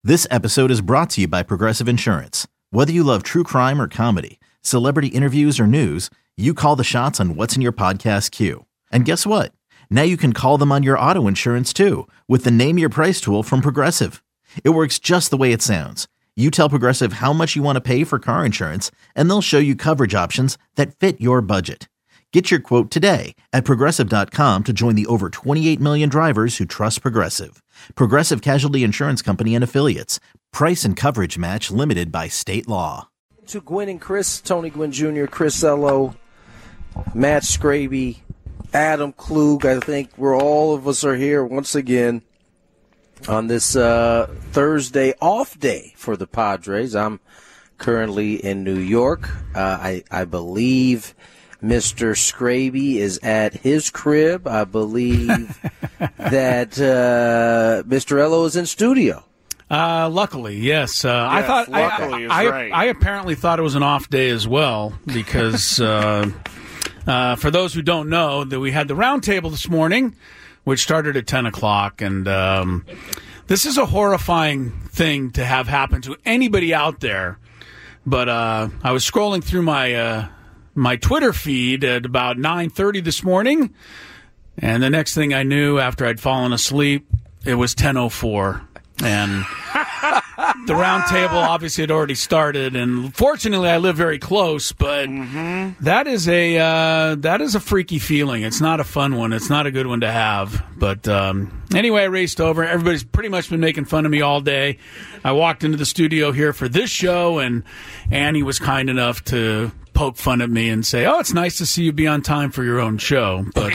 This episode is brought to you by Progressive Insurance. Whether you love true crime or comedy, celebrity interviews or news, you call the shots on what's in your podcast queue. And guess what? Now you can call them on your auto insurance too with the Name Your Price tool from Progressive. It works just the way it sounds. You tell Progressive how much you want to pay for car insurance, and they'll show you coverage options that fit your budget. Get your quote today at Progressive.com to join the over 28 million drivers who trust Progressive. Progressive Casualty Insurance Company and Affiliates. Price and coverage match limited by state law. To Gwynn and Chris, Tony Gwynn Jr., Chris Ello, Matt Scraby, Adam Klug. I think all of us are here once again on this Thursday off day for the Padres. I'm currently in New York. I believe Mr. Scraby is at his crib. I believe that Mr. Ello is in studio. Luckily, yes. I thought luckily is right. I apparently thought it was an off day as well because for those who don't know, that we had the round table this morning, which started at 10 o'clock, and this is a horrifying thing to have happen to anybody out there. But I was scrolling through my Twitter feed at about 9:30 this morning, and the next thing I knew, after I'd fallen asleep, it was 10:04. And the round table obviously had already started, and fortunately I live very close, but that is a freaky feeling. It's not a fun one. It's not a good one to have. But anyway, I raced over. Everybody's pretty much been making fun of me all day. I walked into the studio here for this show, and Annie was kind enough to poke fun at me and say, "Oh, it's nice to see you be on time for your own show." But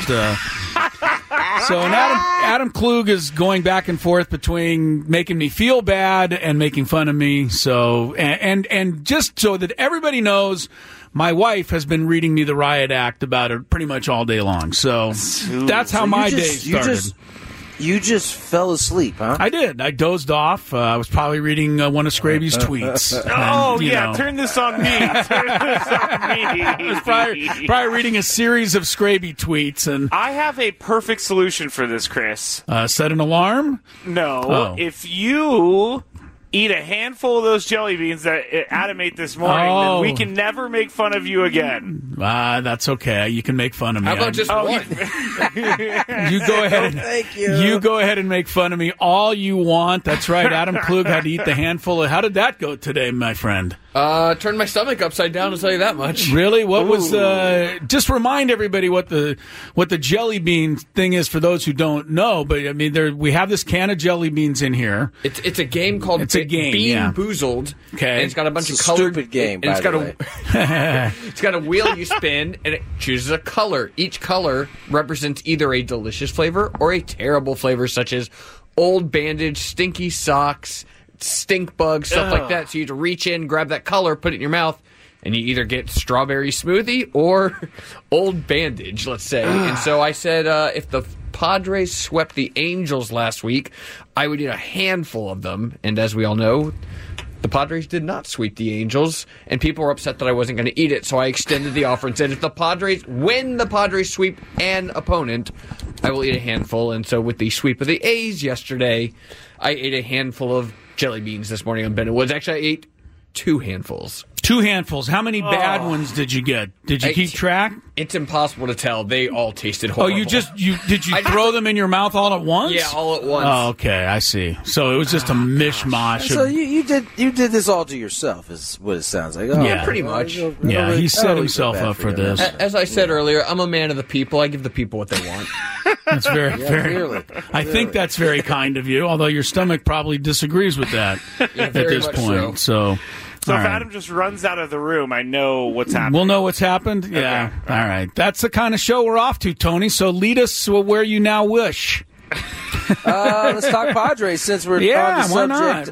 so and Adam Klug is going back and forth between making me feel bad and making fun of me. So and just so that everybody knows, my wife has been reading me the Riot Act about it pretty much all day long. So that's how my day started. You just fell asleep, huh? I did. I dozed off. I was probably reading one of Scraby's tweets. Turn this on me. I was probably reading a series of Scraby tweets. And I have a perfect solution for this, Chris. Set an alarm? No. Oh. If you eat a handful of those jelly beans that Adam ate this morning, then we can never make fun of you again. That's okay. You can make fun of me. How about just one? You go ahead. Thank you. You go ahead and make fun of me all you want. That's right. Adam Klug had to eat the handful. How did that go today, my friend? Turned my stomach upside down, to tell you that much. Really? What was just remind everybody what the jelly bean thing is for those who don't know. But I mean, we have this can of jelly beans in here. It's a game called Bean Boozled. Okay, and it's got a bunch of colored. Stupid game. And by the way. It's got a wheel you spin, and it chooses a color. Each color represents either a delicious flavor or a terrible flavor, such as Old Bandage, Stinky Socks, Stink Bug, stuff like that. So you have to reach in, grab that color, put it in your mouth, and you either get Strawberry Smoothie or Old Bandage, let's say. And so I said if the Padres swept the Angels last week, I would eat a handful of them. And as we all know, the Padres did not sweep the Angels, and people were upset that I wasn't going to eat it. So I extended the offer and said, when the Padres sweep an opponent, I will eat a handful. And so with the sweep of the A's yesterday, I ate a handful of jelly beans this morning on Bennett Woods. Actually, I ate 2 handfuls. 2 handfuls. How many bad ones did you get? Did you keep track? It's impossible to tell. They all tasted horrible. Oh, did you throw them in your mouth all at once? Yeah, all at once. Oh, okay, I see. So it was just a mishmash. So you did this all to yourself, is what it sounds like. Yeah, pretty much. Yeah, he set himself up for this. As I said earlier, I'm a man of the people. I give the people what they want. That's very. I think that's very kind of you. Although your stomach probably disagrees with that at this point. So if Adam just runs out of the room, I know what's happening. We'll know what's happened? Yeah. Okay. All right. That's the kind of show we're off to, Tony. So lead us where you now wish. Let's talk Padres since we're on the subject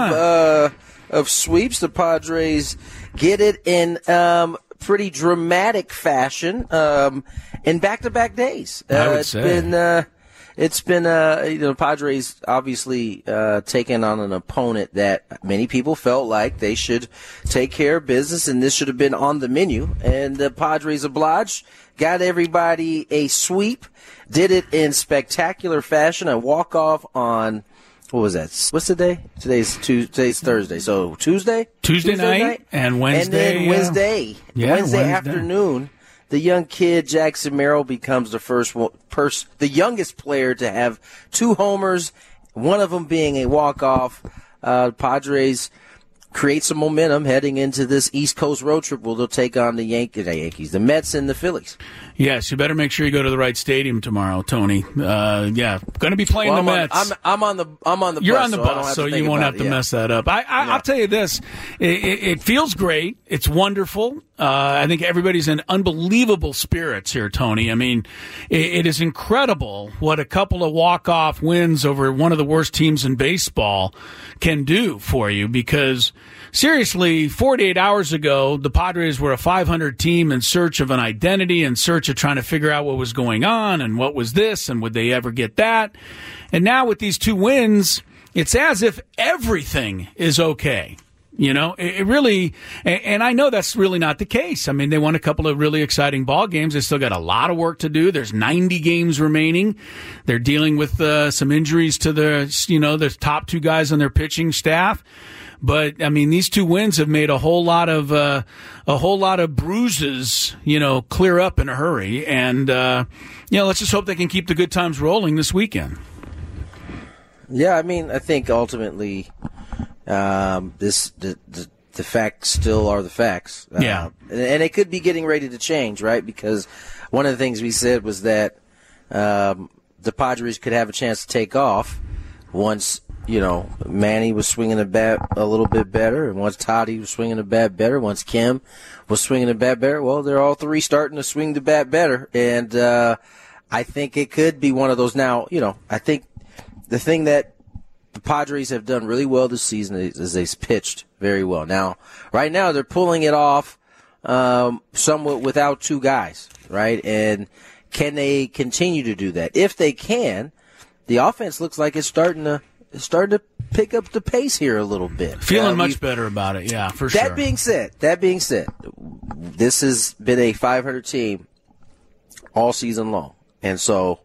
of sweeps. The Padres get it in pretty dramatic fashion in back-to-back days. I would say. It's been Padres obviously taking on an opponent that many people felt like they should take care of business, and this should have been on the menu. And the Padres obliged, got everybody a sweep, did it in spectacular fashion, a walk-off on what was that? What's the day? Today's Thursday. So Tuesday night and Wednesday. And then Wednesday afternoon, the young kid Jackson Merrill becomes the youngest player to have 2 homers, one of them being a walk-off. Padres create some momentum heading into this East Coast road trip where they'll take on the Mets and the Phillies. Yes, you better make sure you go to the right stadium tomorrow, Tony. Going to be playing the Mets. I'm on the You're bus. on the bus, so you won't have to mess that up. I'll tell you this. It feels great. It's wonderful. I think everybody's in unbelievable spirits here, Tony. I mean, it is incredible what a couple of walk-off wins over one of the worst teams in baseball can do for you, because seriously, 48 hours ago, the Padres were a 500 team in search of an identity, in search of trying to figure out what was going on and what was this and would they ever get that. And now with these 2 wins, it's as if everything is okay. You know, it really, and I know that's really not the case. I mean, they won a couple of really exciting ball games. They still got a lot of work to do. There's 90 games remaining. They're dealing with some injuries to the top 2 guys on their pitching staff. But I mean, these 2 wins have made a whole lot of bruises, clear up in a hurry. And let's just hope they can keep the good times rolling this weekend. Yeah, I mean, I think ultimately, the facts still are the facts. Yeah. And it could be getting ready to change, right? Because one of the things we said was that the Padres could have a chance to take off once, Manny was swinging the bat a little bit better, and once Toddy was swinging the bat better, once Kim was swinging the bat better, well, they're all 3 starting to swing the bat better. And I think it could be one of those now, I think the thing that the Padres have done really well this season is they've pitched very well. Now, right now, they're pulling it off somewhat without 2 guys, right? And can they continue to do that? If they can, the offense looks like it's starting to pick up the pace here a little bit. Feeling much better about it, yeah, for sure. That being said, this has been a 500 team all season long. And so,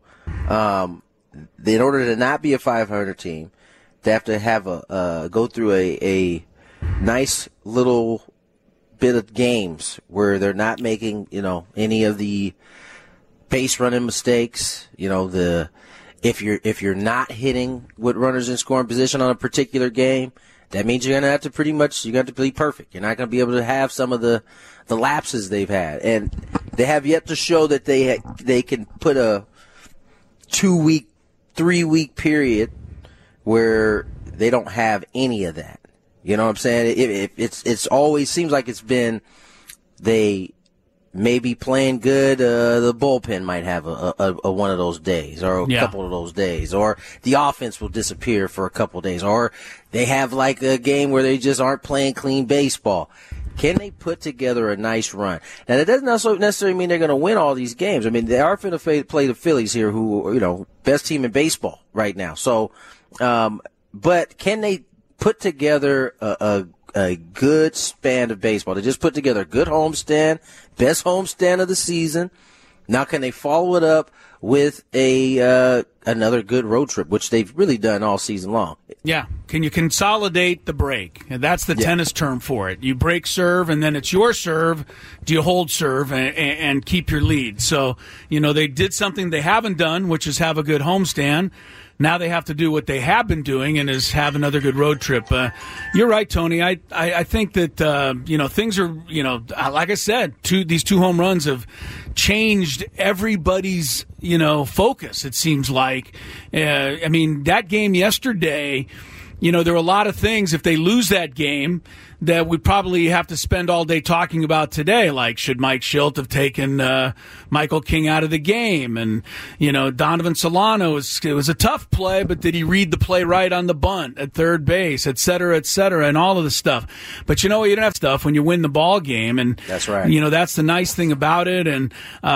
in order to not be a 500 team, they have to have go through a nice little bit of games where they're not making, any of the base running mistakes, if you're not hitting with runners in scoring position on a particular game, that means you're going to have to be perfect. You're not going to be able to have some of the lapses they've had. And they have yet to show that they can put a 2-week, 3-week period where they don't have any of that. You know what I'm saying? It's always seems like it's been they may be playing good. The bullpen might have a one of those days or a couple of those days, or the offense will disappear for a couple of days, or they have like a game where they just aren't playing clean baseball. Can they put together a nice run? Now, that doesn't necessarily mean they're going to win all these games. I mean, they are going to play the Phillies here, who, best team in baseball right now. So, but can they put together a good span of baseball? They just put together a good homestand, best homestand of the season. Now, can they follow it up with another good road trip, which they've really done all season long? Yeah. Can you consolidate the break? And that's the tennis term for it. You break serve, and then it's your serve. Do you hold serve and keep your lead? So, they did something they haven't done, which is have a good homestand. Now they have to do what they have been doing, and is have another good road trip. You're right, Tony. I think that, things are, like I said, these 2 home runs have changed everybody's, focus, it seems like. I mean, that game yesterday, there were a lot of things, if they lose that game, that we probably have to spend all day talking about today, like should Mike Schilt have taken Michael King out of the game? And, Donovan Solano, it was a tough play, but did he read the play right on the bunt at third base, et cetera, and all of the stuff. But you don't have stuff when you win the ball game. And that's right. That's the nice thing about it. And,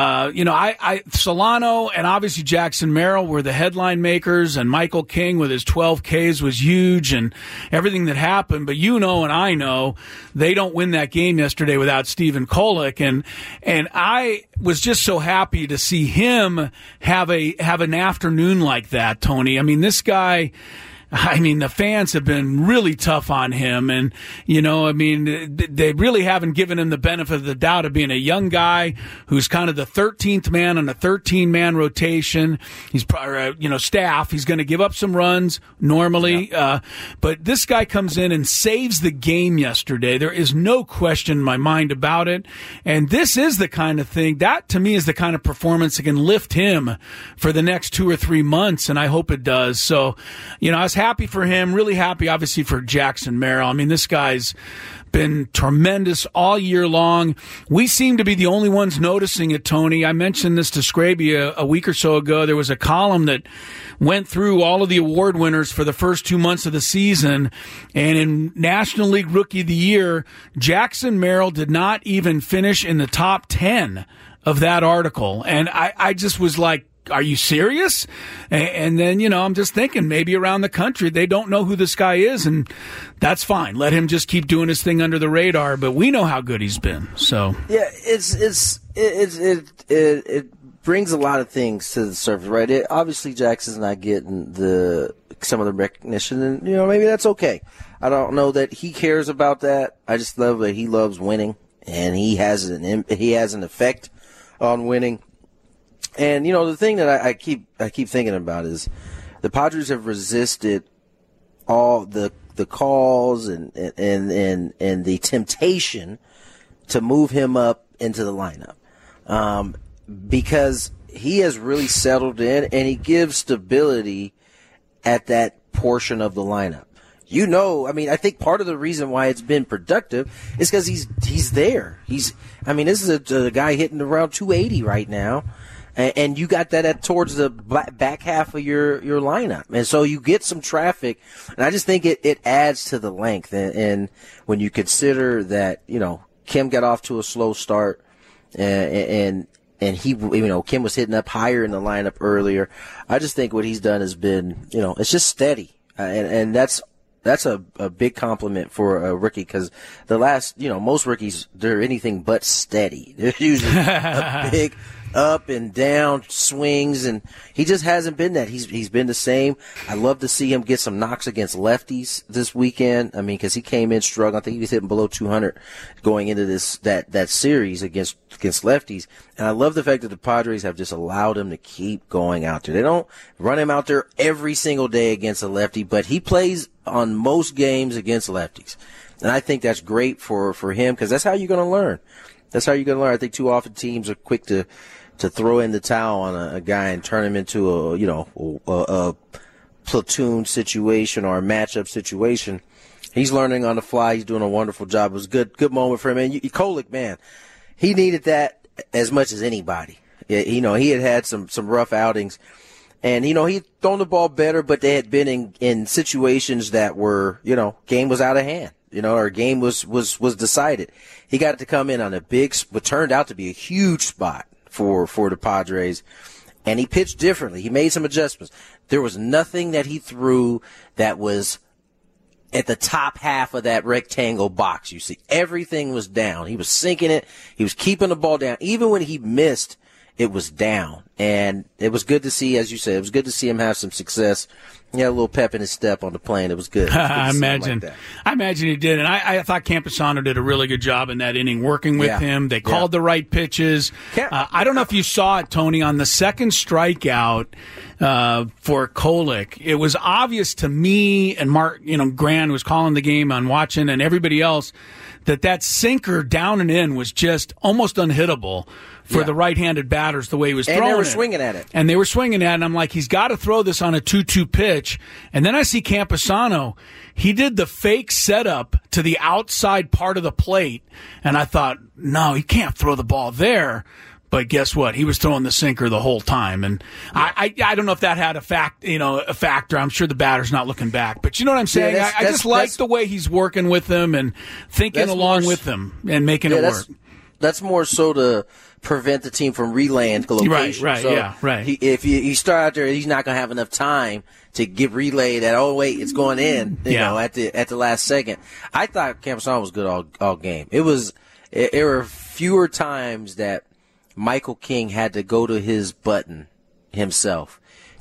Solano and obviously Jackson Merrill were the headline makers, and Michael King with his 12 Ks was huge, and everything that happened. But and I know they don't win that game yesterday without Stephen Kolek, and I was just so happy to see him have an afternoon like that, Tony. I mean, this guy, I mean, the fans have been really tough on him. And, they really haven't given him the benefit of the doubt of being a young guy who's kind of the 13th man on a 13-man rotation. He's, staff. He's going to give up some runs normally. Yeah. But this guy comes in and saves the game yesterday. There is no question in my mind about it. And this is the kind of thing, that to me is the kind of performance that can lift him for the next 2 or 3 months, and I hope it does. So, I was happy for him, really happy, obviously, for Jackson Merrill. I mean, this guy's been tremendous all year long. We seem to be the only ones noticing it, Tony. I mentioned this to Scraby a week or so ago. There was a column that went through all of the award winners for the first 2 months of the season, and in National League Rookie of the Year, Jackson Merrill did not even finish in the top 10 of that article. And I just was like, are you serious? And then, I'm just thinking maybe around the country they don't know who this guy is, and that's fine. Let him just keep doing his thing under the radar, but we know how good he's been. So yeah, it brings a lot of things to the surface, right? Obviously Jackson's not getting some of the recognition, and maybe that's okay. I don't know that he cares about that. I just love that he loves winning, and he has an effect on winning. And the thing that I keep thinking about is the Padres have resisted all the calls and the temptation to move him up into the lineup, because he has really settled in and he gives stability at that portion of the lineup. I think part of the reason why it's been productive is because he's there. This is a guy hitting around 280 right now. And you got that towards the back half of your lineup. And so you get some traffic. And I just think it adds to the length. And when you consider that, Kim got off to a slow start and he, Kim was hitting up higher in the lineup earlier. I just think what he's done has been, it's just steady. And that's a big compliment for a rookie, because the last, most rookies, they're anything but steady. They're usually a big up and down swings, and he just hasn't been that. He's been the same. I love to see him get some knocks against lefties this weekend. Because he came in struggling. I think he was hitting below 200 going into that series against lefties. And I love the fact that the Padres have just allowed him to keep going out there. They don't run him out there every single day against a lefty, but he plays on most games against lefties. And I think that's great for him, because that's how you're going to learn. I think too often teams are quick to throw in the towel on a guy and turn him into a platoon situation or a matchup situation. He's learning on the fly. He's doing a wonderful job. It was a good moment for him. And Kolek, man, he needed that as much as anybody. He had some rough outings, and he'd thrown the ball better, but they had been in situations that were, game was out of hand. Our game was decided. He got to come in on what turned out to be a huge spot for the Padres, and he pitched differently. He made some adjustments. There was nothing that he threw that was at the top half of that rectangle box. You see, everything was down. He was sinking it. He was keeping the ball down. Even when he missed, it was down. And it was good to see, as you said, it was good to see him have some success. He had a little pep in his step on the plane. It was good. I imagine he did. And I thought Campusano did a really good job in that inning working with him. They called the right pitches. I don't know if you saw it, Tony, on the second strikeout for Kolek. It was obvious to me and Mark, Gran was calling the game on watching, and everybody else, that sinker down and in was just almost unhittable for the right-handed batters, the way he was throwing it. And they were swinging at it. And they were swinging at it, and I'm like, he's got to throw this on a 2-2 pitch. And then I see Campusano. He did the fake setup to the outside part of the plate, and I thought, no, he can't throw the ball there. But guess what? He was throwing the sinker the whole time, and I don't know if that had a factor. I'm sure the batter's not looking back, but you know what I'm saying. I just like the way he's working with them and thinking along with them and making it work. That's more so to prevent the team from relaying the location. Right. If you start out there, he's not going to have enough time to get relayed that. Oh wait, it's going in. At the last second. I thought Campusano was good all game. There were fewer times that Michael King had to go to his button himself.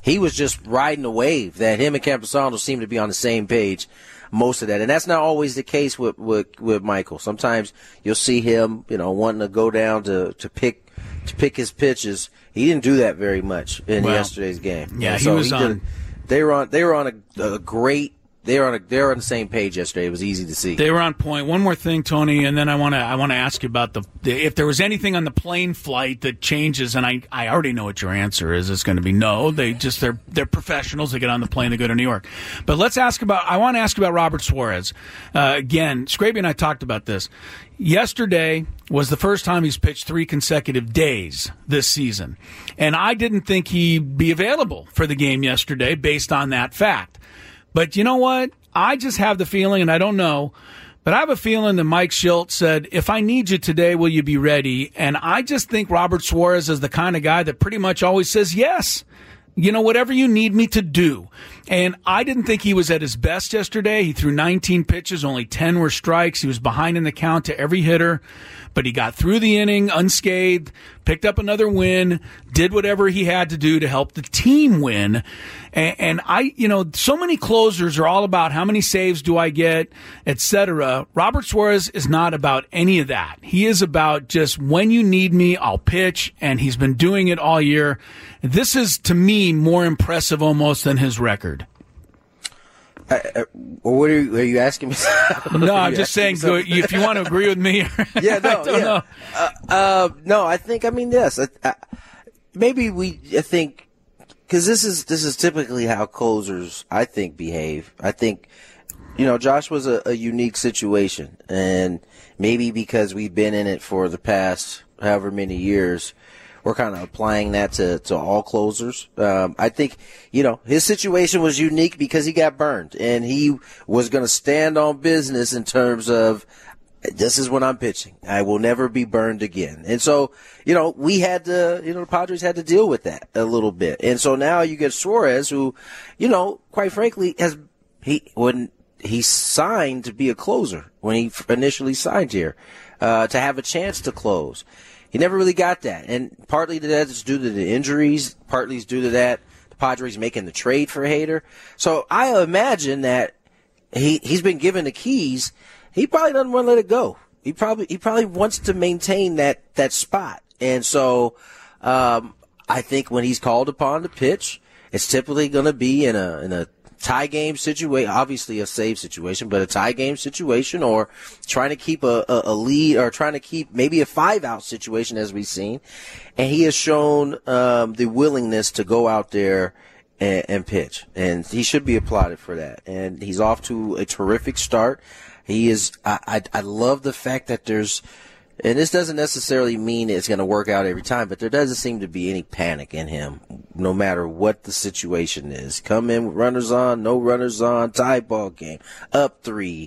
he was just riding a wave that him and Campusano seem to be on the same page most of that. And that's not always the case with Michael. Sometimes you'll see him, wanting to go down to pick his pitches. He didn't do that very much in yesterday's game. Yeah, so he was on. They were on a great. They were on the same page yesterday. It was easy to see. They were on point. One more thing, Tony, and then I want to ask you about if there was anything on the plane flight that changes. And I already know what your answer is. It's going to be no. They're professionals. They get on the plane. They go to New York. But I want to ask about Robert Suarez. Again, Scraby and I talked about this. Yesterday was the first time he's pitched 3 consecutive days this season, and I didn't think he'd be available for the game yesterday based on that fact. But you know what? I just have the feeling, and I don't know, but I have a feeling that Mike Shildt said, if I need you today, will you be ready? And I just think Robert Suarez is the kind of guy that pretty much always says yes. Whatever you need me to do. And I didn't think he was at his best yesterday. He threw 19 pitches, only 10 were strikes. He was behind in the count to every hitter, but he got through the inning unscathed, picked up another win, did whatever he had to do to help the team win. And so many closers are all about how many saves do I get, etc. Robert Suarez is not about any of that. He is about just when you need me, I'll pitch, and he's been doing it all year. This is, to me, more impressive almost than his record. What are you asking me? No, I'm just saying, if you want to agree with me. Yeah, no, no, I think, yes. Maybe I think, because this is typically how closers, I think, behave. I think, Josh was a unique situation, and maybe because we've been in it for the past however many years, we're kind of applying that to all closers. I think, his situation was unique because he got burned, and he was going to stand on business in terms of, this is when I'm pitching. I will never be burned again. And so, we had to, the Padres had to deal with that a little bit. And so now you get Suarez, who, quite frankly, when he signed to be a closer, when he initially signed here, to have a chance to close. He never really got that, and partly to that is due to the injuries, partly is due to that the Padres making the trade for Hader. So I imagine that he's been given the keys. He probably doesn't want to let it go. He probably wants to maintain that spot. And so I think when he's called upon to pitch, it's typically going to be in a tie game situation, obviously a save situation, but a tie game situation, or trying to keep a lead, or trying to keep maybe a 5-out situation, as we've seen. And he has shown the willingness to go out there and pitch, and he should be applauded for that. And he's off to a terrific start. He is. I love the fact that there's. And this doesn't necessarily mean it's going to work out every time, but there doesn't seem to be any panic in him, no matter what the situation is. Come in with runners on, no runners on, tie ball game, up 3,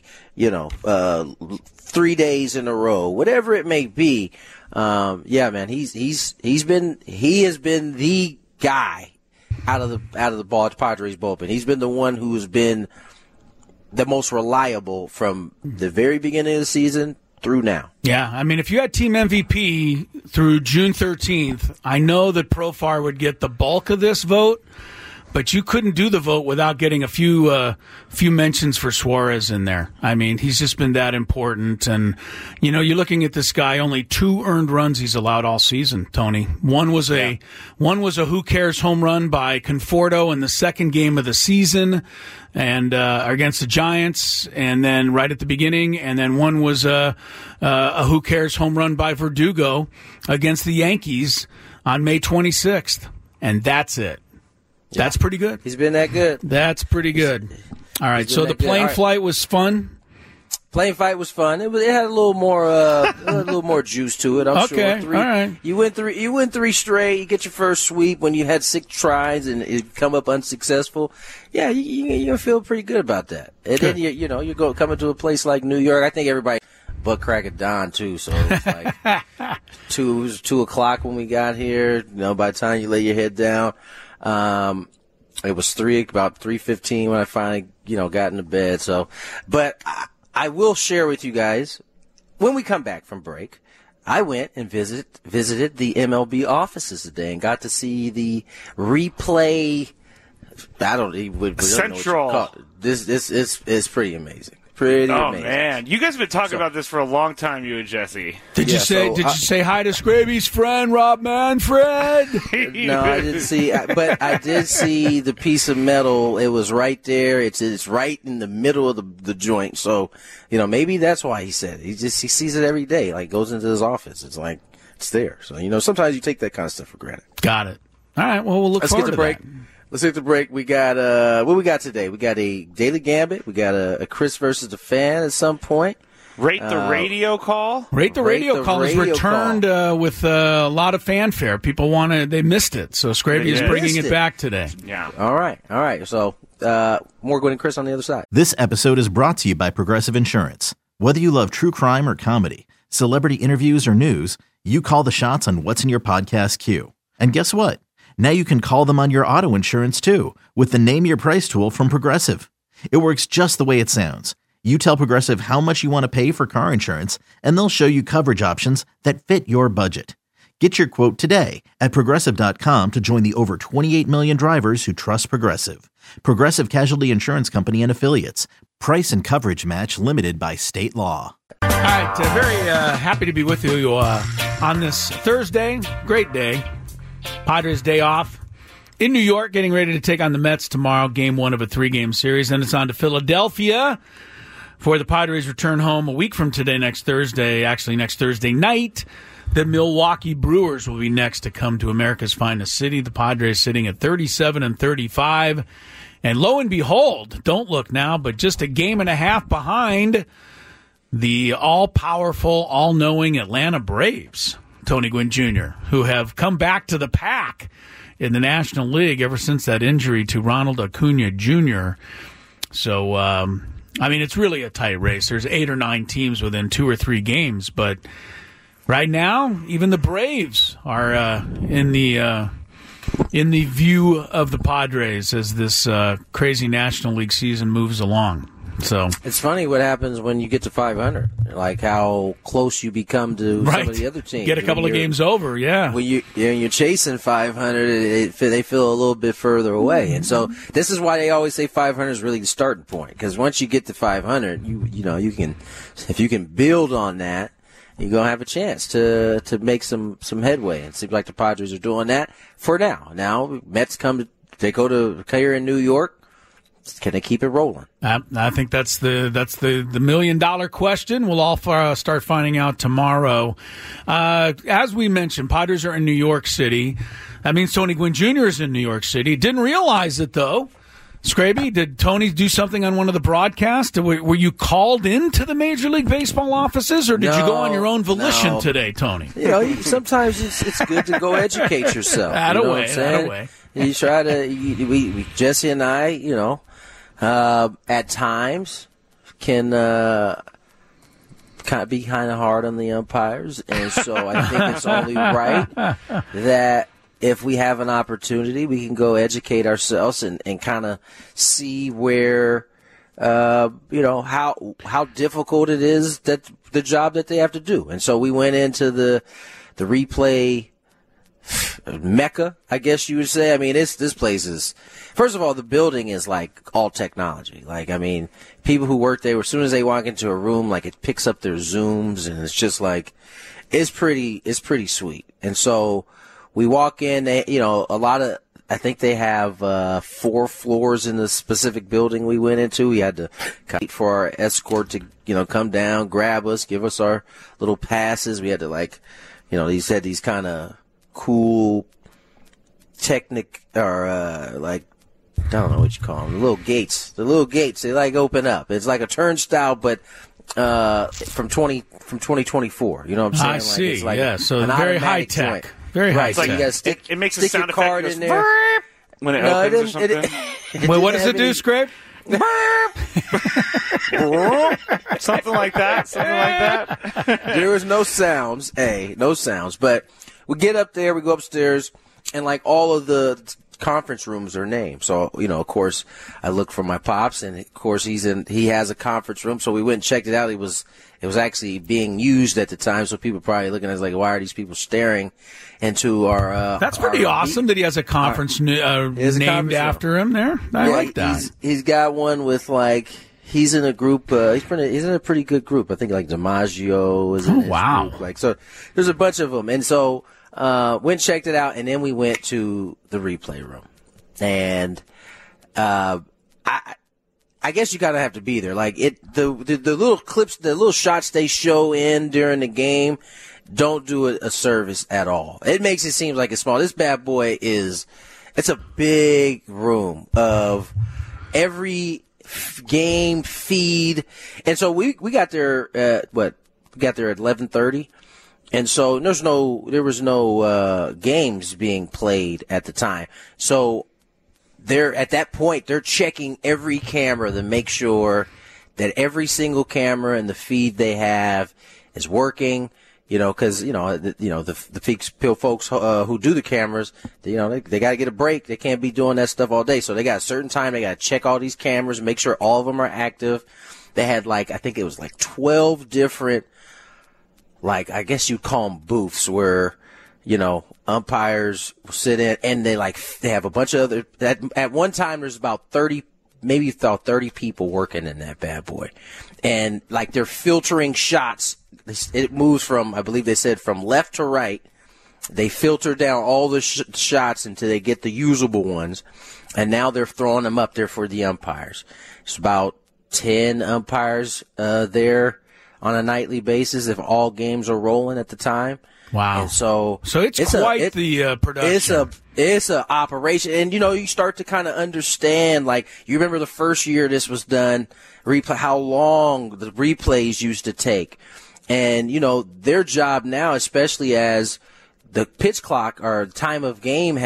3 days in a row, whatever it may be. Man, he has been the guy out of the Padres bullpen. He's been the one who has been the most reliable from the very beginning of the season through now. Yeah, if you had team MVP through June 13th, I know that Profar would get the bulk of this vote, but you couldn't do the vote without getting a few mentions for Suarez in there. He's just been that important. And, you're looking at this guy, only 2 earned runs he's allowed all season, Tony. One was a who cares home run by Conforto in the second game of the season, and against the Giants, and then right at the beginning, and then one was a who cares home run by Verdugo against the Yankees on May 26th, and that's it. Yeah. That's pretty good. He's been that good. That's pretty good. All right, so the plane flight was fun. Plane flight was fun. It had a little more juice to it. I'm sure. Okay, all right. You went 3 straight. You get your first sweep when you had 6 tries and it come up unsuccessful. Yeah, you feel pretty good about that. And then you go coming to a place like New York. I think everybody butt crack at dawn too. So it's like 2 o'clock when we got here. By the time you lay your head down. It was about 3:15 when I finally, got into bed. So, but I will share with you guys, when we come back from break, I went and visited the MLB offices today and got to see the replay I don't even Central. know what you call it. This is pretty amazing. Pretty amazing. Man, you guys have been talking about this for a long time, you and Jesse. Did you say hi to Scraby's friend Rob Manfred? No, I didn't see, but I did see the piece of metal. It was right there. It's right in the middle of the joint. So, maybe that's why he said it. He sees it every day. Like goes into his office. It's like it's there. So sometimes you take that kind of stuff for granted. Got it. All right. Well, we'll look forward to break. that. Let's take the break. We got what we got today. We got a Daily Gambit. We got a Chris versus the Fan at some point. Rate the radio call. Rate the radio call is returned with a lot of fanfare. People they missed it, so Scraby is bringing it back today. Yeah. All right. So more Gwen and Chris on the other side. This episode is brought to you by Progressive Insurance. Whether you love true crime or comedy, celebrity interviews or news, you call the shots on what's in your podcast queue. And guess what? Now you can call them on your auto insurance, too, with the Name Your Price tool from Progressive. It works just the way it sounds. You tell Progressive how much you want to pay for car insurance, and they'll show you coverage options that fit your budget. Get your quote today at Progressive.com to join the over 28 million drivers who trust Progressive. Progressive Casualty Insurance Company and Affiliates. Price and coverage match limited by state law. All right, very happy to be with you on this Thursday. Great day. Padres day off in New York, getting ready to take on the Mets tomorrow, game 1 of a 3-game series. Then it's on to Philadelphia for the Padres return home a week from today, next Thursday night. The Milwaukee Brewers will be next to come to America's finest city. The Padres sitting at 37-35. And lo and behold, don't look now, but just a game and a half behind the all-powerful, all-knowing Atlanta Braves. Tony Gwynn Jr., who have come back to the pack in the National League ever since that injury to Ronald Acuna Jr. So, it's really a tight race. There's 8 or 9 teams within 2 or 3 games, but right now, even the Braves are in the view of the Padres as this crazy National League season moves along. So it's funny what happens when you get to 500, like how close you become to some of the other teams. Get a couple of games over, yeah. When you're chasing 500, they feel a little bit further away, and so this is why they always say 500 is really the starting point. Because once you get to 500, you can, if you can build on that, you're gonna have a chance to make some headway. And it seems like the Padres are doing that for now. Now Mets they go to here in New York. Can they keep it rolling? I think that's the $1 million question. We'll all start finding out tomorrow. As we mentioned, Padres are in New York City. That means Tony Gwynn Jr. is in New York City. Didn't realize it, though. Scraby, did Tony do something on one of the broadcasts? Were you called into the Major League Baseball offices, or did you go on your own volition today, Tony? Sometimes it's good to go educate yourself. Atta-way. You try to, Jesse and I, at times can be kind of hard on the umpires, and so I think it's only right that if we have an opportunity, we can go educate ourselves and kind of see where, how difficult it is, that the job that they have to do. And so we went into the replay mecca, I guess you would say. I mean, this place is, first of all, the building is like all technology. Like, I mean, people who work there, as soon as they walk into a room, like it picks up their Zooms, and it's just like, it's pretty sweet. And so we walk in, I think they have 4 floors in the specific building we went into. We had to wait for our escort to, come down, grab us, give us our little passes. We had to these kind of cool I don't know what you call them, the little gates, they open up. It's like a turnstile, but from 2024, you know what I'm saying? I see, yeah, so very high tech. Joint. Very high tech. Like you gotta it makes a sound card effect in there. When it opens or something. Wait, what does it do, Scrape? Something like that. There was no sounds, but we get up there, we go upstairs, and like all of the conference rooms are named. So, of course, I looked for my pops, and of course he has a conference room. So we went and checked it out. It was actually being used at the time. So people probably looking at us like, why are these people staring into our? That's pretty awesome that he has a conference named after him there. I like that. He's got one with he's in a group. He's in a pretty good group. I think DiMaggio is in his group. So there's a bunch of them, and so. Went and checked it out, and then we went to the replay room. And I guess you gotta have to be there. The little clips, the little shots they show in during the game don't do a service at all. It makes it seem like it's small. This bad boy it's a big room of every game feed. And so we got there at we got there at 11:30. And so there was no games being played at the time. So at that point, they're checking every camera to make sure that every single camera and the feed they have is working. Because the folks who do the cameras, they got to get a break. They can't be doing that stuff all day. So they got a certain time. They got to check all these cameras, make sure all of them are active. They had I think it was 12 different. I guess you'd call them booths where, umpires sit in and they have a bunch of other, at one time there's about 30 people working in that bad boy. And they're filtering shots. It moves from, I believe they said from left to right. They filter down all the shots until they get the usable ones. And now they're throwing them up there for the umpires. It's about 10 umpires, there. On a nightly basis, if all games are rolling at the time. Wow! And so it's quite the production. It's a operation, and you start to kind of understand. You remember the first year this was done, how long the replays used to take, and their job now, especially as the pitch clock or time of game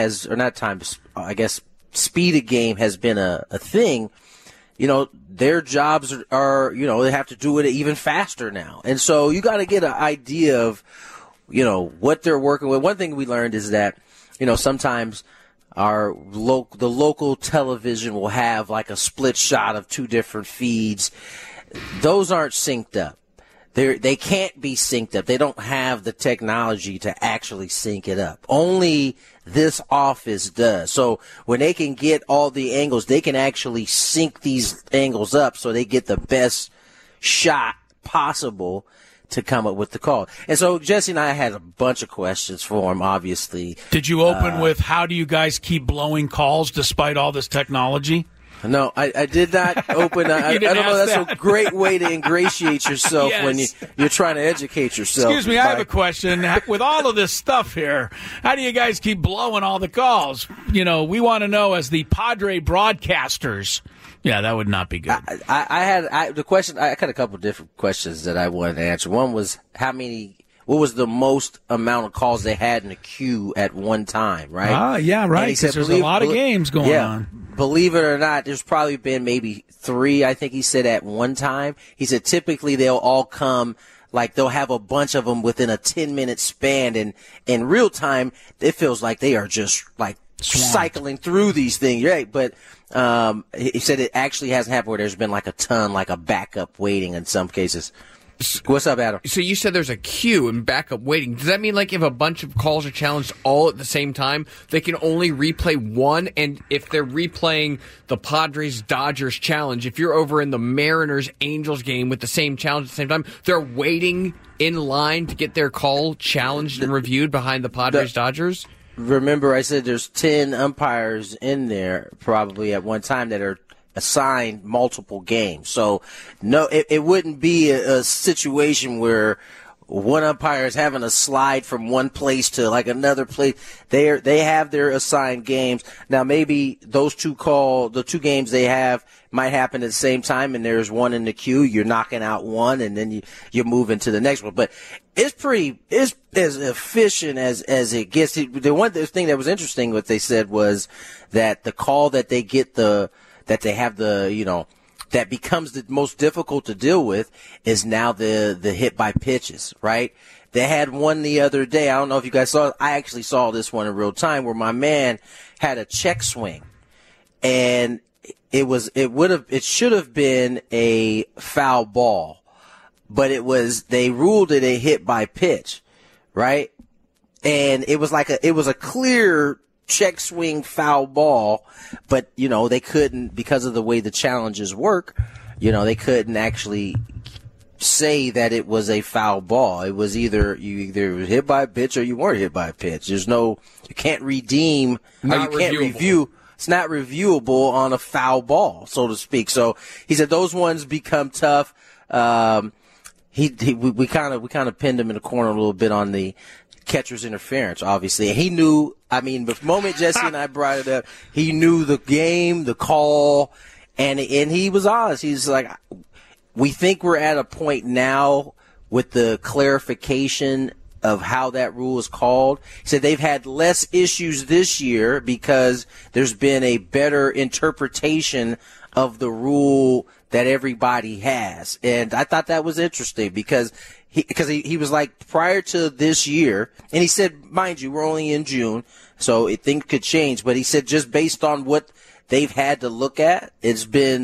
speed of game has been a thing. Their jobs are, they have to do it even faster now. And so you got to get an idea of, what they're working with. One thing we learned is that, sometimes the local television will have a split shot of two different feeds. Those aren't synced up. They can't be synced up. They don't have the technology to actually sync it up. Only this office does. So when they can get all the angles, they can actually sync these angles up so they get the best shot possible to come up with the call. And so Jesse and I had a bunch of questions for him, obviously. Did you open with, how do you guys keep blowing calls despite all this technology? No, I did not open. I don't know. That's a great way to ingratiate yourself when you're trying to educate yourself. Excuse me, I have a question. With all of this stuff here, how do you guys keep blowing all the calls? We want to know as the Padre broadcasters. Yeah, that would not be good. I had a couple of different questions that I wanted to answer. One was what was the most amount of calls they had in the queue at one time, right? Yeah, right, because there's a lot of games going on. Believe it or not, there's probably been maybe 3, I think he said, at one time. He said typically they'll all come, they'll have a bunch of them within a 10-minute span, and in real time, it feels like they are just, cycling through these things, right? But he said it actually hasn't happened where there's been, a ton, a backup waiting in some cases. What's up, Adam? So you said there's a queue and backup waiting. Does that mean if a bunch of calls are challenged all at the same time, they can only replay one? And if they're replaying the Padres-Dodgers challenge, if you're over in the Mariners-Angels game with the same challenge at the same time, they're waiting in line to get their call challenged and reviewed behind the Padres-Dodgers? Remember, I said there's 10 umpires in there probably at one time that are assigned multiple games. So no, it wouldn't be a situation where one umpire is having a slide from one place to another place. They have their assigned games. Now maybe the two games they have might happen at the same time, and there's one in the queue. You're knocking out one, and then you move into the next one. But it's as efficient as it gets. The thing that was interesting, what they said was that the call that they get that becomes the most difficult to deal with is now the hit by pitches, right? They had one the other day. I don't know if you guys saw it. I actually saw this one in real time where my man had a check swing, and it should have been a foul ball, but they ruled it a hit by pitch, right? And it was a clear check swing foul ball, but they couldn't, because of the way the challenges work, they couldn't actually say that it was a foul ball. It was either were hit by a pitch or you weren't hit by a pitch. You can't redeem, or you can't review. It's not reviewable on a foul ball, so to speak. So he said those ones become tough. We kind of pinned him in the corner a little bit on the catcher's interference, obviously. And he knew, the moment Jesse and I brought it up, he knew the game, the call, and he was honest. He's like, we think we're at a point now with the clarification of how that rule is called. He said they've had less issues this year because there's been a better interpretation of the rule that everybody has. And I thought that was interesting because he was like, prior to this year, and he said, mind you, we're only in June, so things could change, but he said just based on what they've had to look at, it's been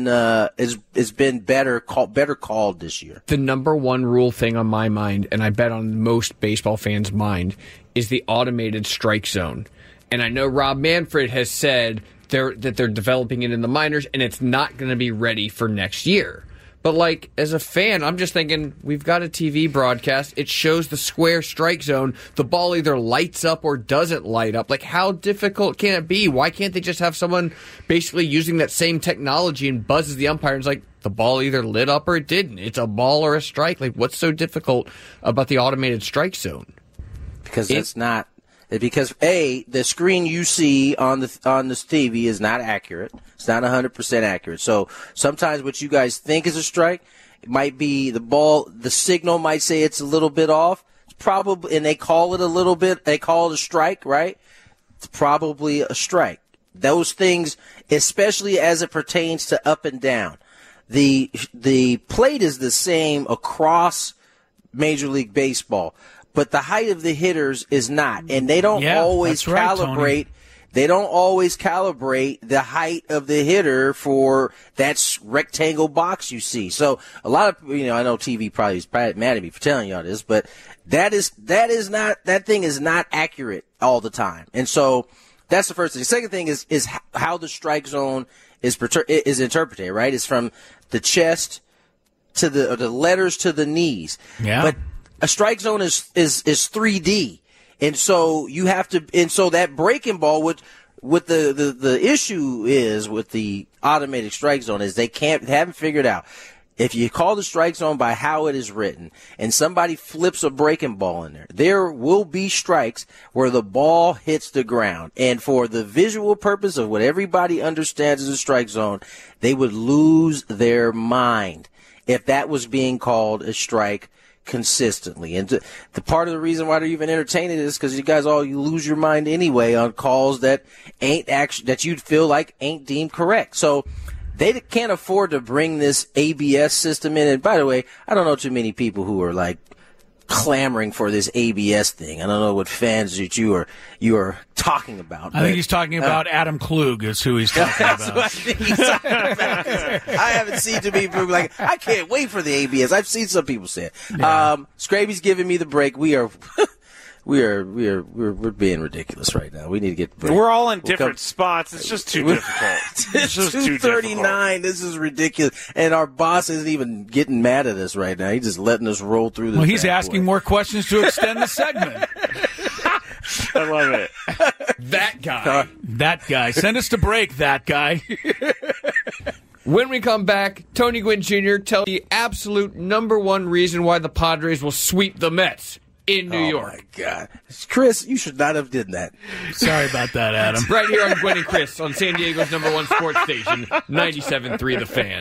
better called this year. The number one rule thing on my mind, and I bet on most baseball fans' mind, is the automated strike zone. And I know Rob Manfred has said that they're developing it in the minors, and it's not going to be ready for next year. But, as a fan, I'm just thinking, we've got a TV broadcast. It shows the square strike zone. The ball either lights up or doesn't light up. How difficult can it be? Why can't they just have someone basically using that same technology and buzzes the umpire and is like, the ball either lit up or it didn't. It's a ball or a strike. What's so difficult about the automated strike zone? Because Because the screen you see on this TV is not accurate. It's not 100% accurate. So sometimes what you guys think is a strike, it might be the ball. The signal might say it's a little bit off. It's probably, and they call it a little bit. They call it a strike, right? It's probably a strike. Those things, especially as it pertains to up and down. The plate is the same across Major League Baseball, but the height of the hitters is not, and they don't always calibrate. They don't always calibrate the height of the hitter for that rectangle box you see. So a lot of, I know TV probably is mad at me for telling y'all this, but that thing is not accurate all the time. And so that's the first thing. The second thing is how the strike zone is interpreted, right? It's from the chest to the letters to the knees. Yeah. But a strike zone is 3D. And so you have to, and so that breaking ball, what the issue is with the automated strike zone is they haven't figured out. If you call the strike zone by how it is written and somebody flips a breaking ball in there will be strikes where the ball hits the ground. And for the visual purpose of what everybody understands as a strike zone, they would lose their mind if that was being called a strike consistently. And the part of the reason why they're even entertaining it is because you lose your mind anyway on calls that that you'd feel like ain't deemed correct. So they can't afford to bring this ABS system in. And by the way, I don't know too many people who are like clamoring for this ABS thing. I don't know what fans that you are talking about. I think he's talking about Adam Klug is who he's talking about. That's what I think he's talking about. I haven't seen too many people like, I can't wait for the ABS. I've seen some people say it. Yeah. Scraby's giving me the break. We're being ridiculous right now. We need to get the break. We're all in different spots. It's just too difficult. It's just 2:39. This is ridiculous. And our boss isn't even getting mad at us right now. He's just letting us roll through this. Well, he's asking more questions to extend the segment. I love it. That guy. Send us to break, that guy. When we come back, Tony Gwynn Jr. tells the absolute number one reason why the Padres will sweep the Mets in New York. Oh, my God. Chris, you should not have did that. Sorry about that, Adam. Right here on Gwynn and Chris on San Diego's number one sports station, 97.3 The Fan.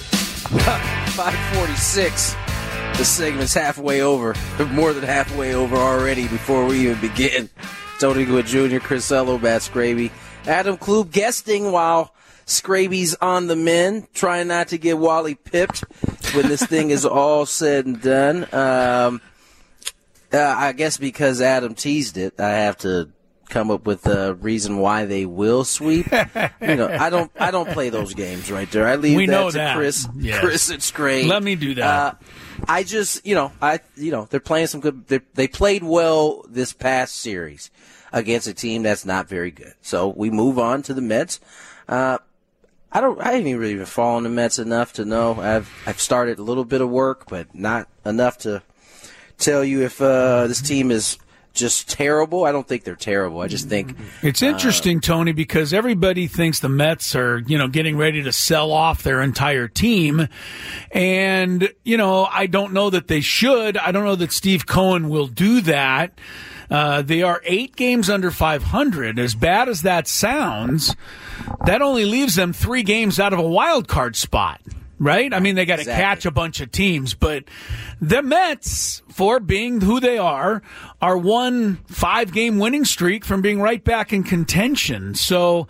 5:46. The segment's halfway over. More than halfway over already before we even begin. Tony Gwynn Jr., Chris Ello, Matt Scraby. Adam Klub guesting while Scraby's on the men, trying not to get Wally pipped when this thing is all said and done. I guess because Adam teased it, I have to come up with a reason why they will sweep. I don't play those games right there. I leave that to Chris. Yes. Chris and Scrape. Let me do that. I just, they're playing some good. They played well this past series against a team that's not very good. So we move on to the Mets. I haven't really been following the Mets enough to know. I've started a little bit of work, but not enough to tell you if this team is just terrible. I don't think they're terrible. I just think it's interesting, Tony, because everybody thinks the Mets are, getting ready to sell off their entire team. And, I don't know that they should. I don't know that Steve Cohen will do that. They are 8 games under 500. As bad as that sounds, that only leaves them 3 games out of a wild card spot. Right? I mean, they got to catch a bunch of teams, but the Mets, for being who they are 1 5-game winning streak from being right back in contention. So,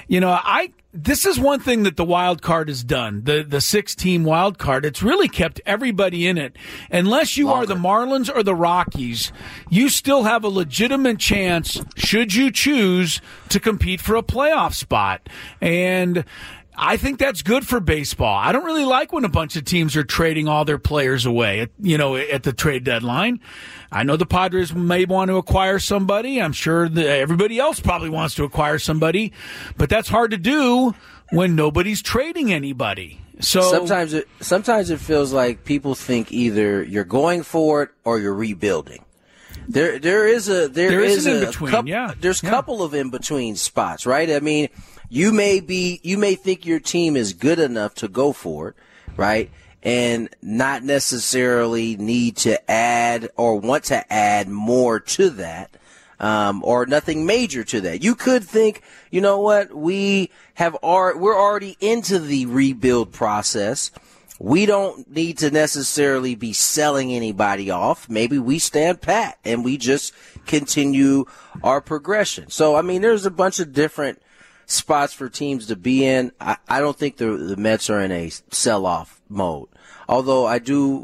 this is one thing that the wild card has done, the 6-team wild card. It's really kept everybody in it. Unless you are the Marlins or the Rockies, you still have a legitimate chance, should you choose, to compete for a playoff spot. And I think that's good for baseball. I don't really like when a bunch of teams are trading all their players away, at the trade deadline. I know the Padres may want to acquire somebody. I'm sure that everybody else probably wants to acquire somebody, but that's hard to do when nobody's trading anybody. So sometimes it feels like people think either you're going for it or you're rebuilding. There is an in-between. There's a couple of in-between spots, right? I mean, you may think your team is good enough to go for it, right? And not necessarily need to add or want to add more to that, or nothing major to that. You could think, you know what, we're already into the rebuild process. We don't need to necessarily be selling anybody off. Maybe we stand pat and we just continue our progression. So, I mean, there's a bunch of different spots for teams to be in. I don't think the Mets are in a sell-off mode. Although I do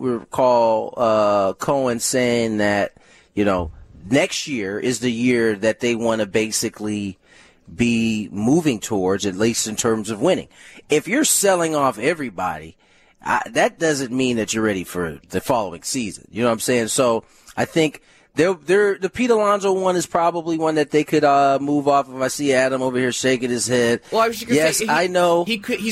recall Cohen saying that, next year is the year that they want to basically be moving towards, at least in terms of winning. If you're selling off everybody, that doesn't mean that you're ready for the following season. You know what I'm saying? So I think the Pete Alonso one is probably one that they could move off of. I see Adam over here shaking his head. Well, I was just going to say, I know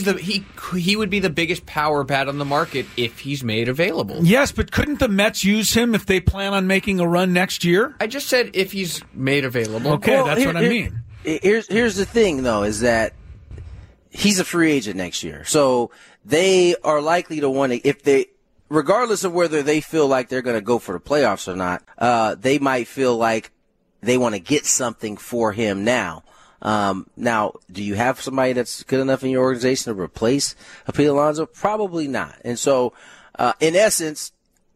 he would be the biggest power bat on the market if he's made available. Yes, but couldn't the Mets use him if they plan on making a run next year? I just said if he's made available. Okay, that's what I mean. Here's the thing, though, is that he's a free agent next year, so they are likely to want to, regardless of whether they feel like they're going to go for the playoffs or not, they might feel like they want to get something for him now. Now, do you have somebody that's good enough in your organization to replace Pete Alonso? Probably not. And so, in essence,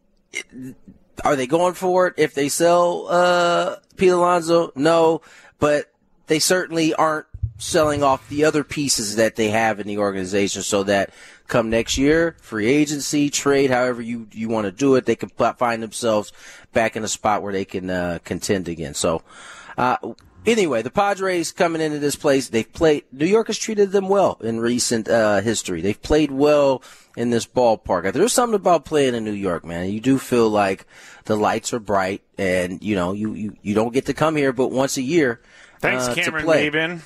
are they going for it if they sell Pete Alonso? No, but they certainly aren't selling off the other pieces that they have in the organization, so that come next year, free agency, trade, however you want to do it, they can find themselves back in a spot where they can contend again. So, anyway, the Padres coming into this place, New York has treated them well in recent history. They've played well in this ballpark. There's something about playing in New York, man. You do feel like the lights are bright, and you don't get to come here but once a year. Thanks, Cameron Maben.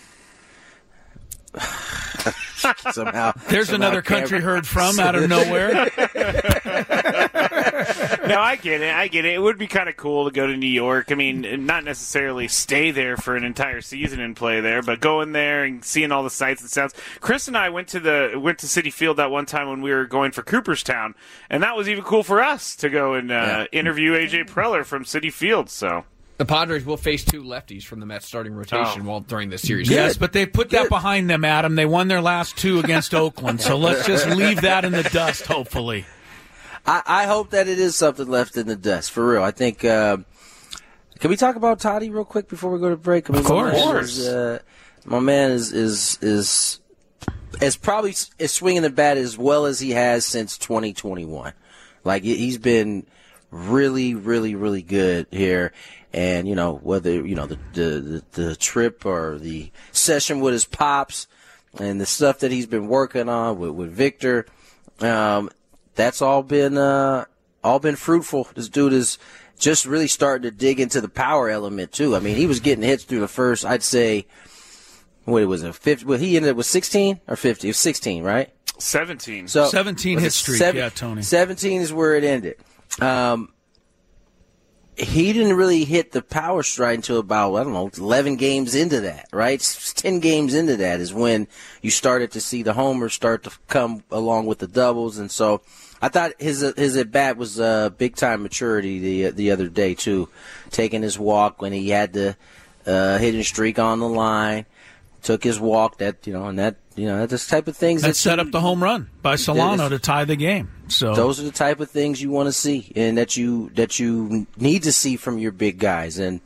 Somehow another country heard from out of nowhere. No, I get it. It would be kind of cool to go to New York. I mean, not necessarily stay there for an entire season and play there, but going there and seeing all the sights and sounds. Chris and I went to Citi Field that one time when we were going for Cooperstown, and that was even cool for us to go and interview AJ Preller from Citi Field. So. The Padres will face 2 lefties from the Mets starting rotation during this series. Yes, but they put that behind them, Adam. They won their last 2 against Oakland, so let's just leave that in the dust, hopefully. I hope that it is something left in the dust, for real. I think, can we talk about Toddy real quick before we go to break? Of course. My man is probably swinging the bat as well as he has since 2021. Like, he's been really, really, really good here. And, whether, the trip or the session with his pops and the stuff that he's been working on with Victor, that's all been fruitful. This dude is just really starting to dig into the power element too. I mean, he was getting hits through the first, I'd say, what was it, 50? Well, he ended up with 16 or 50? It was 16, right? 17. So 17 hit streak, Tony. 17 is where it ended. He didn't really hit the power stride until about, 11 games into that, right? 10 games into that is when you started to see the homers start to come along with the doubles. And so I thought his at-bat was big-time maturity the other day, too. Taking his walk when he had the hitting streak on the line, took his walk, that's the type of things that set up the home run by Solano to tie the game. So those are the type of things you want to see and that you need to see from your big guys. And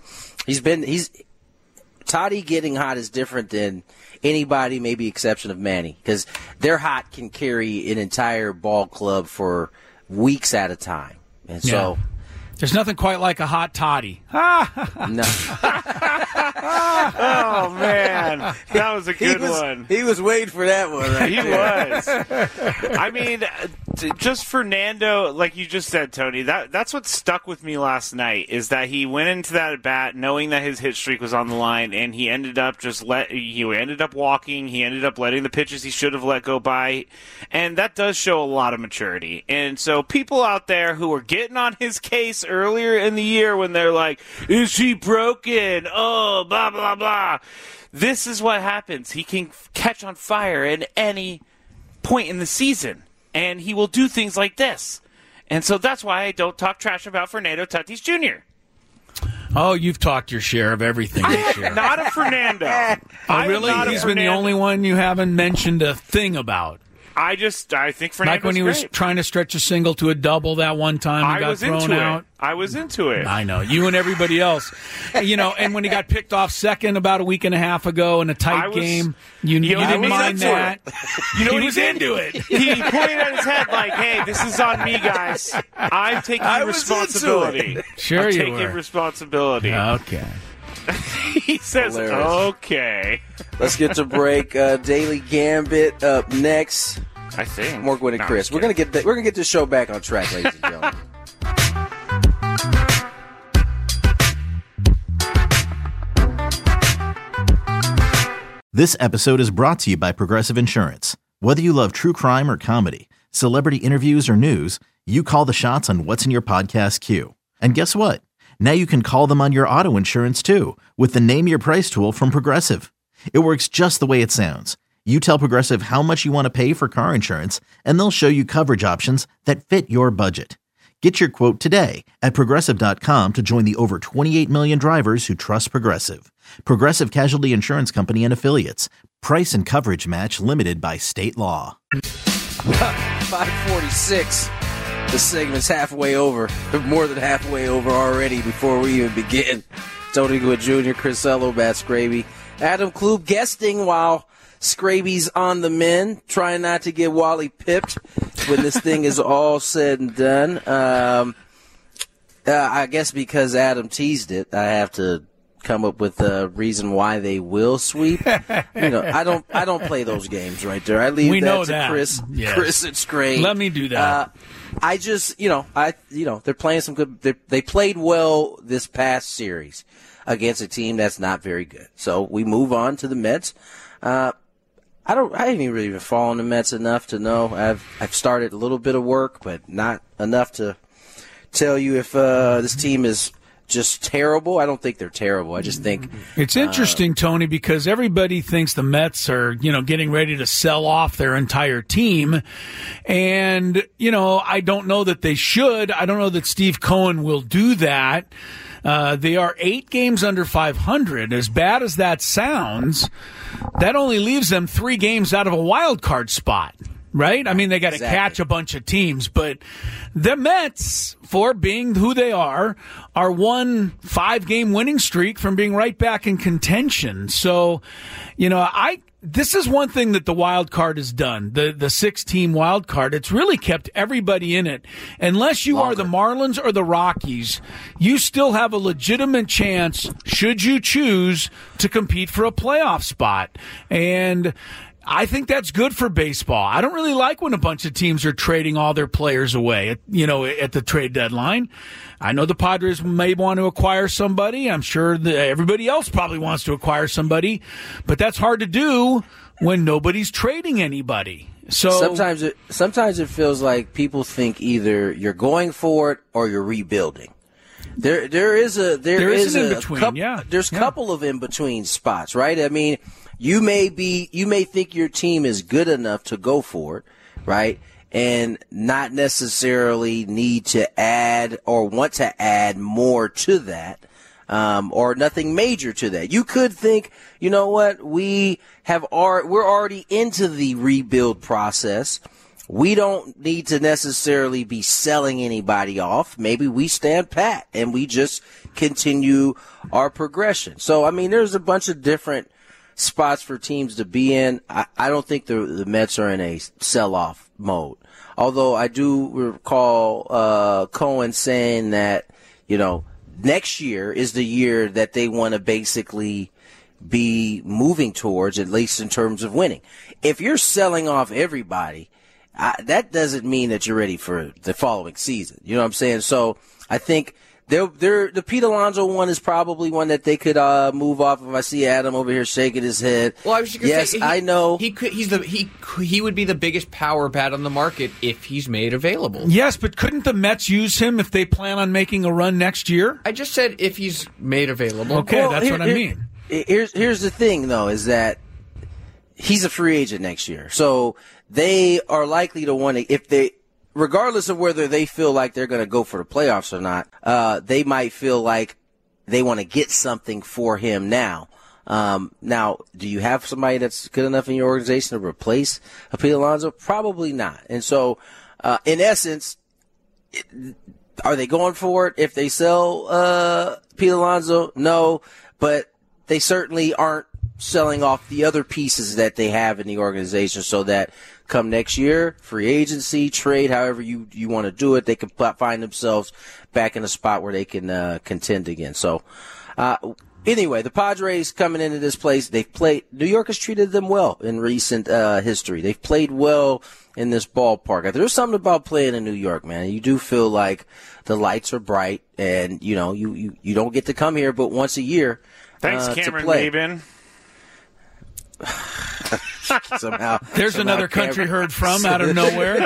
Toddy getting hot is different than anybody, maybe exception of Manny, because their hot can carry an entire ball club for weeks at a time. And so there's nothing quite like a hot toddy. No. Oh, man. That was a good one. He was waiting for that one, right? He was. I mean, just Fernando, like you just said, Tony, that's what stuck with me last night, is that he went into that at bat knowing that his hit streak was on the line, and he ended up walking. He ended up letting the pitches he should have let go by. And that does show a lot of maturity. And so people out there who were getting on his case earlier in the year when they're like, is he broken? Oh, blah, blah, blah. This is what happens. He can catch on fire at any point in the season, and he will do things like this. And so that's why I don't talk trash about Fernando Tatis Jr. Oh, you've talked your share of everything this year. Not a Fernando. Oh, really? He's been the only one you haven't mentioned a thing about. I think Fernando's like when he was trying to stretch a single to a double that one time and got thrown out. I was into it. I know. You and everybody else. And when he got picked off second about a week and a half ago in a tight game, you didn't mind that. You know he was into it. He pointed at his head like, hey, this is on me, guys. I'm taking responsibility. Sure, I'm you taking were. Responsibility. Okay. He says, Hilarious. Okay. Let's get to break. Daily Gambit up next. I think. Morgan and Chris. We're gonna get this show back on track, ladies and gentlemen. This episode is brought to you by Progressive Insurance. Whether you love true crime or comedy, celebrity interviews or news, you call the shots on what's in your podcast queue. And guess what? Now you can call them on your auto insurance too with the Name Your Price tool from Progressive. It works just the way it sounds. You tell Progressive how much you want to pay for car insurance, and they'll show you coverage options that fit your budget. Get your quote today at Progressive.com to join the over 28 million drivers who trust Progressive. Progressive Casualty Insurance Company and Affiliates. Price and coverage match limited by state law. 5:46. The segment's halfway over. More than halfway over already before we even begin. Tony Gwynn Jr., Chris Ello, Matt Scraby, Adam Klub guesting while Scraby's on the men, trying not to get Wally pipped when this thing is all said and done. I guess because Adam teased it, I have to come up with a reason why they will sweep. I don't play those games right there. I leave that to Chris. Yes. Chris and Scraby. Let me do that. I just, they're playing some good. They played well this past series against a team that's not very good. So we move on to the Mets. I haven't really been following the Mets enough to know. I've started a little bit of work, but not enough to tell you if this team is just terrible. I don't think they're terrible. I just think it's interesting, Tony, because everybody thinks the Mets are, getting ready to sell off their entire team. And, I don't know that they should. I don't know that Steve Cohen will do that. They are 8 games under 500. As bad as that sounds, that only leaves them 3 games out of a wild card spot. Right? I mean, they got to catch a bunch of teams, but the Mets, for being who they are 1 5-game winning streak from being right back in contention. So, this is one thing that the wild card has done. The 6-team wild card, it's really kept everybody in it. Unless you are the Marlins or the Rockies, you still have a legitimate chance, should you choose, to compete for a playoff spot. And I think that's good for baseball. I don't really like when a bunch of teams are trading all their players away, at the trade deadline. I know the Padres may want to acquire somebody. I'm sure that everybody else probably wants to acquire somebody, but that's hard to do when nobody's trading anybody. So sometimes it feels like people think either you're going for it or you're rebuilding. There is an in-between. There's a couple of in-between spots, right? I mean, you may think your team is good enough to go for it, right? And not necessarily need to add or want to add more to that, or nothing major to that. You could think, you know what, we're already into the rebuild process. We don't need to necessarily be selling anybody off. Maybe we stand pat and we just continue our progression. So, I mean, there's a bunch of different spots for teams to be in. I don't think the Mets are in a sell-off mode. Although I do recall Cohen saying that, next year is the year that they want to basically be moving towards, at least in terms of winning. If you're selling off everybody, that doesn't mean that you're ready for the following season. You know what I'm saying? So I think the Pete Alonso one is probably one that they could move off. If I see Adam over here shaking his head, well, I was just gonna say, I know he would be the biggest power bat on the market if he's made available. Yes, but couldn't the Mets use him if they plan on making a run next year? I just said if he's made available. Okay, well, that's what I mean. Here's the thing, though, is that he's a free agent next year, so they are likely to want to, regardless of whether they feel like they're going to go for the playoffs or not, they might feel like they want to get something for him now. Now, do you have somebody that's good enough in your organization to replace Pete Alonso? Probably not. And so, in essence, are they going for it if they sell Pete Alonso? No, but they certainly aren't selling off the other pieces that they have in the organization, so that come next year, free agency, trade, however you want to do it, they can find themselves back in a spot where they can contend again. So, anyway, the Padres coming into this place, New York has treated them well in recent history. They've played well in this ballpark. There's something about playing in New York, man. You do feel like the lights are bright, and you don't get to come here but once a year. Thanks, Cameron Maben. Somehow there's another country heard from out of nowhere.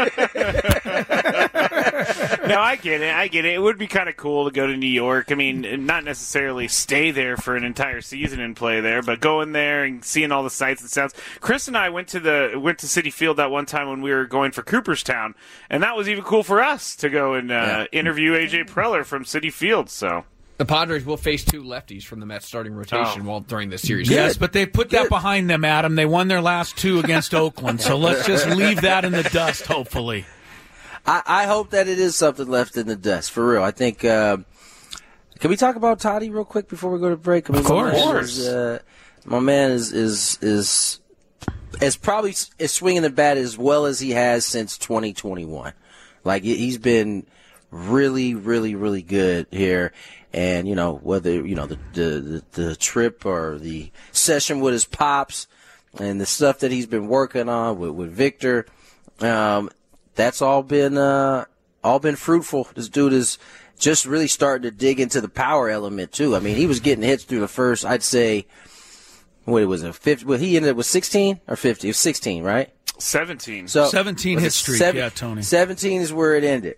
No, I get it. It would be kind of cool to go to New York. I mean, not necessarily stay there for an entire season and play there, but going there and seeing all the sights and sounds. Chris and I went to Citi Field that one time when we were going for Cooperstown, and that was even cool for us to go and interview AJ Preller from Citi Field. So. The Padres will face two lefties from the Mets starting rotation during this series. Yes, but they put that behind them, Adam. They won their last two against Oakland, so let's just leave that in the dust, hopefully. I hope that it is something left in the dust, for real. I think, can we talk about Toddy real quick before we go to break? I mean, of course. My man is probably is swinging the bat as well as he has since 2021. Like, he's been really, really, really good here. And, whether, the trip or the session with his pops and the stuff that he's been working on with Victor, that's all been fruitful. This dude is just really starting to dig into the power element, too. I mean, he was getting hits through the first, I'd say, what was it, 50? Well, he ended up with 16 or 50? It was 16, right? 17. So 17 hit streak, Tony. 17 is where it ended.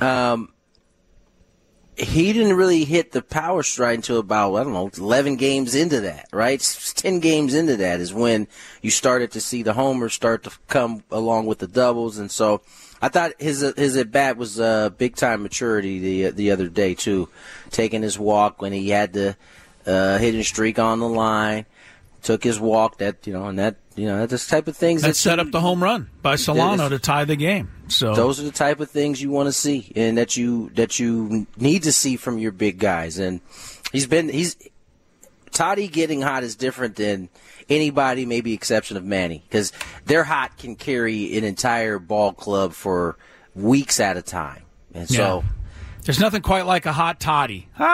He didn't really hit the power stride until about, 11 games into that, right? 10 games into that is when you started to see the homers start to come along with the doubles. And so I thought his at-bat was big-time maturity the other day, too. Taking his walk when he had the hitting streak on the line, took his walk, that's the type of things that set up the home run by Solano to tie the game. So those are the type of things you want to see and that you need to see from your big guys. And Toddy getting hot is different than anybody, maybe exception of Manny, because their hot can carry an entire ball club for weeks at a time. And so there's nothing quite like a hot toddy. no.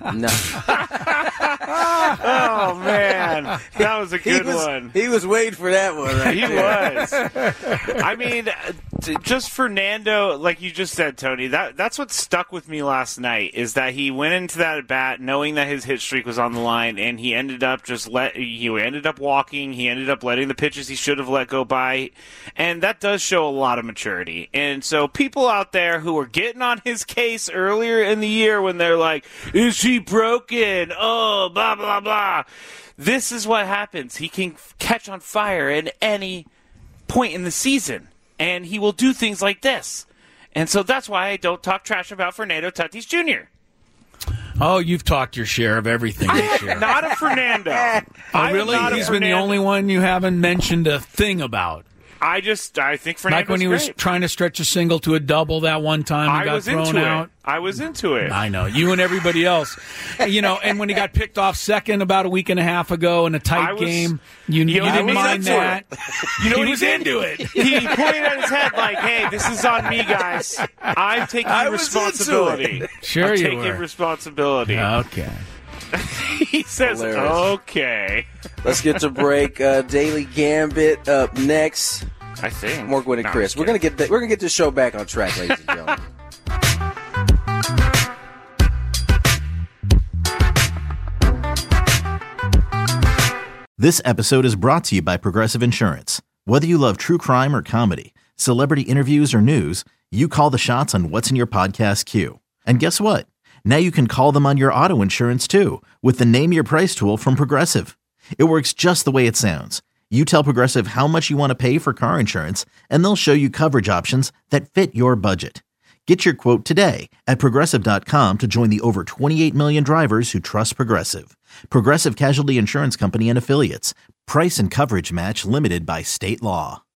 Oh, man. That was a good one. He was waiting for that one, right? He was. I mean, just Fernando, like you just said, Tony, that's what stuck with me last night, is that he went into that at bat knowing that his hit streak was on the line, and he ended up walking. He ended up letting the pitches he should have let go by, and that does show a lot of maturity. And so people out there who are getting on his case earlier in the year when they're like, is he broken? Oh, blah, blah, blah. This is what happens. He can catch on fire at any point in the season, and he will do things like this. And so that's why I don't talk trash about Fernando Tatis Jr. Oh, you've talked your share of everything this year. Not a Fernando. Oh, really? He's been the only one you haven't mentioned a thing about. I think Fernando's like when he was great. trying to stretch a single to a double that one time and got thrown out. I was into it. I know. You and everybody else. And when he got picked off second about a week and a half ago in a tight game, you didn't mind that. You know he what was into it. He pointed at his head like, hey, this is on me, guys. I'm taking responsibility. Sure I'm you taking were. responsibility. Okay. He says, Hilarious. Okay. Let's get to break. Daily Gambit up next. I think. More Gwynn and Chris. We're gonna get this show back on track, ladies and gentlemen. This episode is brought to you by Progressive Insurance. Whether you love true crime or comedy, celebrity interviews or news, you call the shots on what's in your podcast queue. And guess what? Now you can call them on your auto insurance too with the Name Your Price tool from Progressive. It works just the way it sounds. You tell Progressive how much you want to pay for car insurance, and they'll show you coverage options that fit your budget. Get your quote today at Progressive.com to join the over 28 million drivers who trust Progressive. Progressive Casualty Insurance Company and Affiliates. Price and coverage match limited by state law.